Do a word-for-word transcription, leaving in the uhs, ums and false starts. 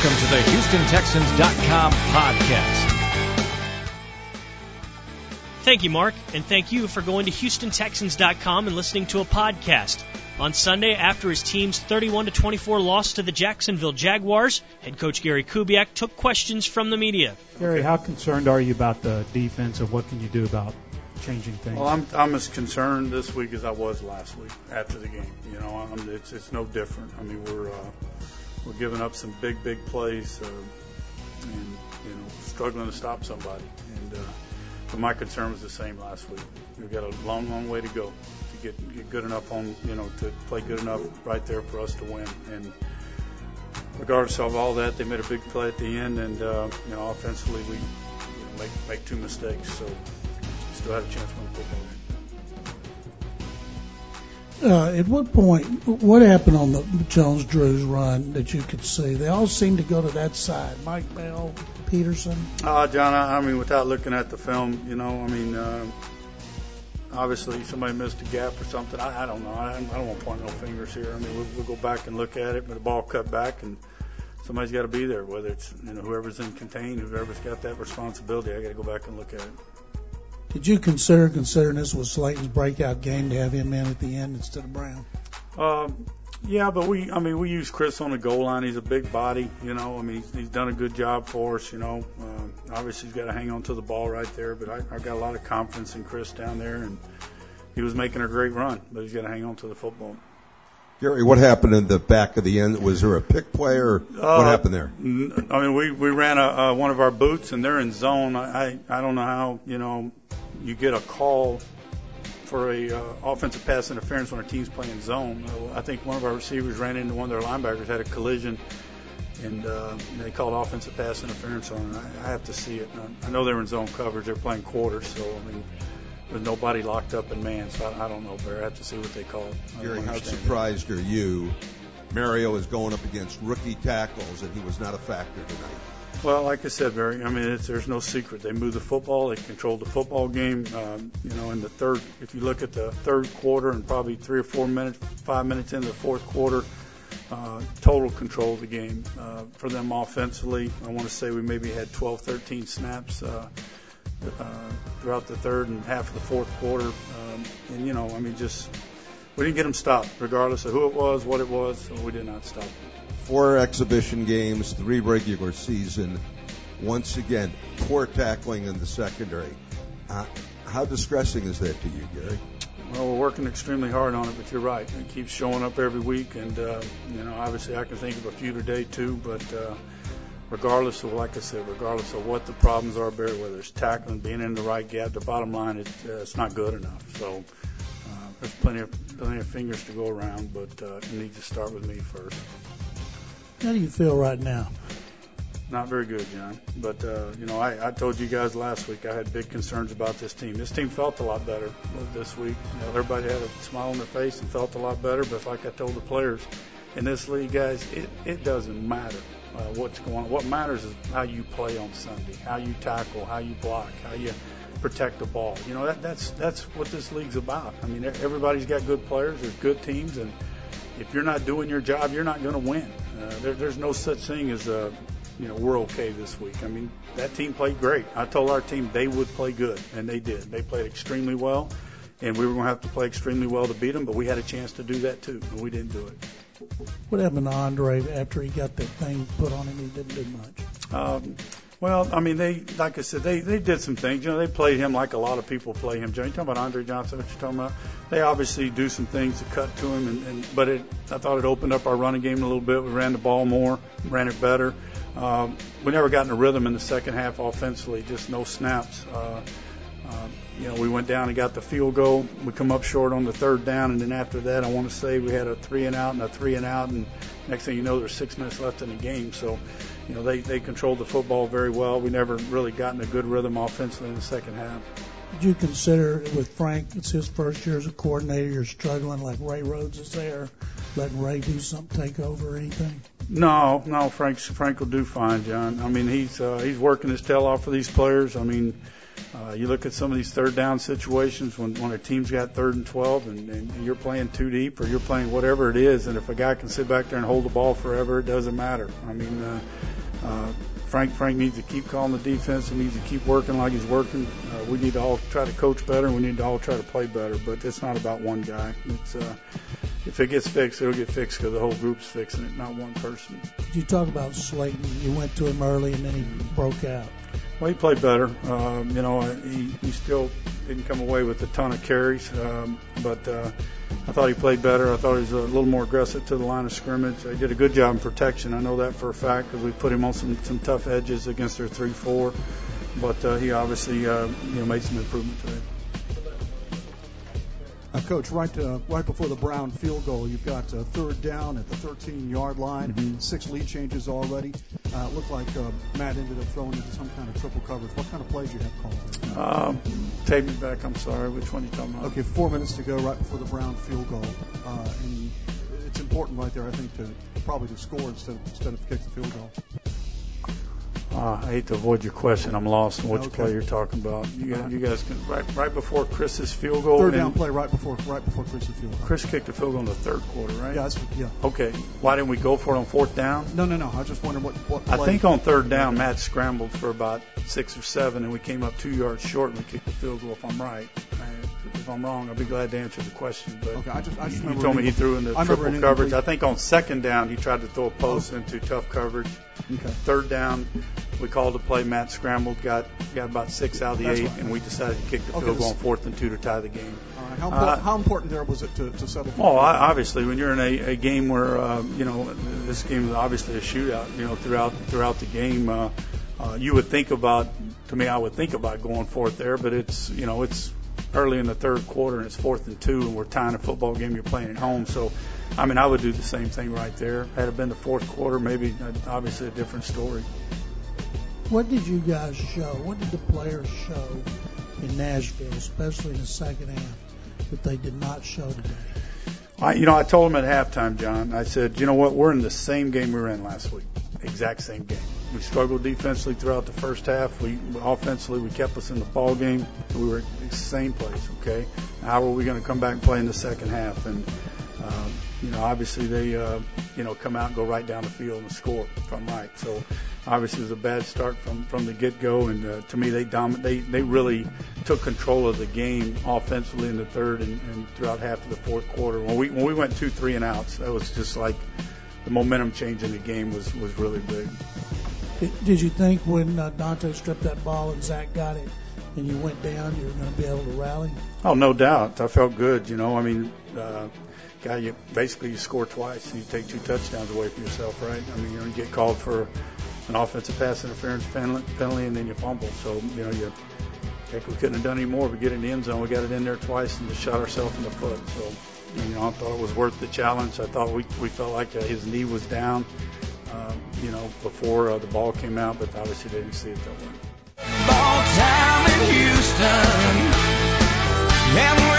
Welcome to the Houston Texans dot com podcast. Thank you, Mark, and thank you for going to Houston Texans dot com and listening to a podcast. On Sunday, after his team's thirty-one to twenty-four loss to the Jacksonville Jaguars, head coach Gary Kubiak took questions from the media. Gary, how concerned are you about the defense, and what can you do about changing things? Well, I'm I'm as concerned this week as I was last week after the game. You know, I'm, it's it's no different. I mean, we're uh, we're giving up some big big plays, uh, and you know, struggling to stop somebody. And uh, but my concern was the same last week. We've got a long long way to go to get get good enough on you know to play good enough right there for us to win. And regardless of all that, they made a big play at the end, and uh, you know, offensively we you know, make make two mistakes. So. Still had a chance to win the football game. Uh, at what point, what happened on the Jones-Drews run that you could see? They all seem to go to that side. Mike Bell, Peterson. Uh, John, I, I mean, without looking at the film, you know, I mean, uh, obviously somebody missed a gap or something. I, I don't know. I, I don't want to point no fingers here. I mean, we'll, we'll go back and look at it, but the ball cut back, and somebody's got to be there, whether it's, you know, whoever's in contain, whoever's got that responsibility. I got to go back and look at it. Did you consider, considering this was Slayton's breakout game, to have him in at the end instead of Brown? Um, yeah, but we, I mean, we use Chris on the goal line. He's a big body, you know. I mean, he's, he's done a good job for us, you know. Um, obviously, he's got to hang on to the ball right there, but I, I got a lot of confidence in Chris down there, and he was making a great run, but he's got to hang on to the football. Gary, what happened in the back of the end? Was there a pick play, or uh, what happened there? I mean, we, we ran a, uh, one of our boots, and they're in zone. I, I, I don't know how, you know, you get a call for a uh, offensive pass interference when our team's playing zone. I think one of our receivers ran into one of their linebackers, had a collision, and uh, they called offensive pass interference on it. I, I have to see it. I know they were in zone coverage. They're playing quarters, so, I mean, there's nobody locked up in man, so I, I don't know, Barry. I have to see what they call it. Gary, how surprised are you? Mario is going up against rookie tackles, and he was not a factor tonight. Well, like I said, Barry, I mean, it's, there's no secret. They moved the football. They controlled the football game. Um, you know, in the third, if you look at the third quarter and probably three or four minutes, five minutes into the fourth quarter, uh, total control of the game uh, for them offensively. I want to say we maybe had twelve, thirteen snaps uh, uh, throughout the third and half of the fourth quarter. Um, and, you know, I mean, just we didn't get them stopped, regardless of who it was, what it was. So we did not stop them. Four exhibition games, three regular season. Once again, poor tackling in the secondary. Uh, how distressing is that to you, Gary? Well, we're working extremely hard on it, but you're right. It keeps showing up every week, and, uh, you know, obviously I can think of a few today too, but uh, regardless of, like I said, regardless of what the problems are, Barry, whether it's tackling, being in the right gap, the bottom line is uh, it's not good enough. So uh, there's plenty of, plenty of fingers to go around, but uh, it needs to start with me first. How do you feel right now? Not very good, John. But, uh, you know, I, I told you guys last week I had big concerns about this team. This team felt a lot better this week. You know, everybody had a smile on their face and felt a lot better. But like I told the players in this league, guys, it, it doesn't matter uh, what's going on. What matters is how you play on Sunday, how you tackle, how you block, how you protect the ball. You know, that, that's that's what this league's about. I mean, everybody's got good players. There's good teams, and if you're not doing your job, you're not going to win. Uh, there, there's no such thing as, uh, you know, we're okay this week. I mean, that team played great. I told our team they would play good, and they did. They played extremely well, and we were going to have to play extremely well to beat them, but we had a chance to do that too, and we didn't do it. What happened to Andre after he got that thing put on him? He didn't do much. Um, well, I mean, they, like I said, they, they did some things. You know, they played him like a lot of people play him. John, you talking about Andre Johnson, what you talking about? They obviously do some things to cut to him, and, and but it, I thought it opened up our running game a little bit. We ran the ball more, ran it better. Um, we never got in a rhythm in the second half offensively, just no snaps. Uh, uh, you know, we went down and got the field goal. We come up short on the third down, and then after that, I want to say we had a three and out and a three and out, and next thing you know, there's six minutes left in the game. So, you know, they, they controlled the football very well. We never really got in a good rhythm offensively in the second half. Did you consider with Frank, it's his first year as a coordinator, you're struggling like Ray Rhodes is there, letting Ray do something, take over or anything? No, no, Frank Frank will do fine, John. I mean, he's uh, he's working his tail off for these players. I mean, Uh, you look at some of these third down situations when, when a team's got third and twelve and, and you're playing too deep or you're playing whatever it is, and if a guy can sit back there and hold the ball forever, it doesn't matter. I mean, uh, uh, Frank Frank needs to keep calling the defense. He needs to keep working like he's working. Uh, we need to all try to coach better, and we need to all try to play better. But it's not about one guy. It's uh, if it gets fixed, it'll get fixed because the whole group's fixing it, not one person. You talk about Slayton. You went to him early, and then he broke out. Well, he played better. Um, you know, he, he still didn't come away with a ton of carries, um, but uh, I thought he played better. I thought he was a little more aggressive to the line of scrimmage. He did a good job in protection. I know that for a fact because we put him on some, some tough edges against their three four, but uh, he obviously uh, you know made some improvement today. Uh, Coach, right uh, right before the Brown field goal, you've got uh, third down at the thirteen-yard line, Mm-hmm. six lead changes already. Uh, it looked like uh, Matt ended up throwing into some kind of triple coverage. What kind of plays you have called? Um, take me back. I'm sorry. Which one are you talking about? Okay, four minutes to go right before the Brown field goal. Uh, and it's important right there, I think, to probably to score instead of, instead of kick the field goal. Uh, I hate to avoid your question. I'm lost on which Okay. play you're talking about. You guys, you guys can right right before Chris's field goal. Third down and play right before right before Chris's field goal. Chris kicked a field goal in the third quarter, right? Yeah, that's, yeah. Okay. Why didn't we go for it on fourth down? No, no, no. I was just wondering what what I play. think on third down, Matt scrambled for about six or seven, and we came up two yards short, and we kicked the field goal. If I'm right, and if I'm wrong, I'll be glad to answer the question. But Okay, I just I just you remember told me an he threw in the I remember triple an coverage. incomplete- I think on second down, he tried to throw a post into tough coverage. Okay. Third down, we called the play. Matt scrambled, got got about six out of the That's eight, right. and we decided to kick the Okay, field goal this- on fourth and two to tie the game. All right. How, Uh, important, how important there was it to, to settle? for Well, the- I, obviously, when you're in a, a game where uh, you know this game is obviously a shootout, you know throughout throughout the game, uh, uh, you would think about. To me, I would think about going for it there, but it's you know it's early in the third quarter and it's fourth and two, and we're tying a football game. You're playing at home, so I mean I would do the same thing right there. Had it been the fourth quarter, maybe uh, obviously a different story. What did you guys show? What did the players show in Nashville, especially in the second half, that they did not show today? I, you know, I told him at halftime, John, I said, you know what, we're in the same game we were in last week, exact same game. We struggled defensively throughout the first half. We offensively, we kept us in the ball game. We were at the same place, okay? How are we going to come back and play in the second half? And, um, you know, obviously they, uh, you know, come out and go right down the field and score, if I'm right. So, obviously it was a bad start from, from the get-go, and uh, to me they, domin- they they really took control of the game offensively in the third and, and throughout half of the fourth quarter. When we when we went two, three and outs, that was just like the momentum change in the game was, was really big. Did, did you think when uh, Dante stripped that ball and Zach got it and you went down, you were going to be able to rally? Oh, no doubt. I felt good. You know, I mean, uh, guy, you basically you score twice and you take two touchdowns away from yourself, right? I mean, you know, you get called for an offensive pass interference penalty and then you fumble. So, you know, you heck, we couldn't have done any more. We get in the end zone. We got it in there twice and just shot ourselves in the foot. So, you know, I thought it was worth the challenge. I thought we we felt like uh, his knee was down, um, you know, before uh, the ball came out, but obviously they didn't see it that way. Ball time in Houston, and